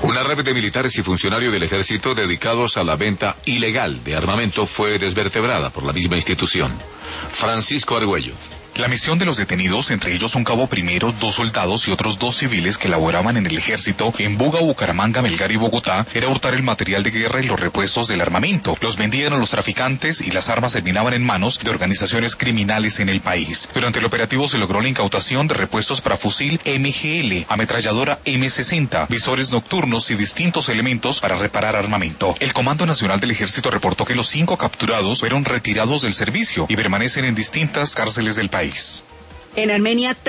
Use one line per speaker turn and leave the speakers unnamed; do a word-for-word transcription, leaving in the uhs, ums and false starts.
Una red de militares y funcionarios del ejército dedicados a la venta ilegal de armamento fue desvertebrada por la misma institución. Francisco Argüello.
La misión de los detenidos, entre ellos un cabo primero, dos soldados y otros dos civiles que laboraban en el ejército en Buga, Bucaramanga, Melgar y Bogotá, era hurtar el material de guerra y los repuestos del armamento. Los vendían a los traficantes y las armas terminaban en manos de organizaciones criminales en el país. Durante el operativo se logró la incautación de repuestos para fusil M G L, ametralladora M sesenta, visores nocturnos y distintos elementos para reparar armamento. El Comando Nacional del Ejército reportó que los cinco capturados fueron retirados del servicio y permanecen en distintas cárceles del país.
En Armenia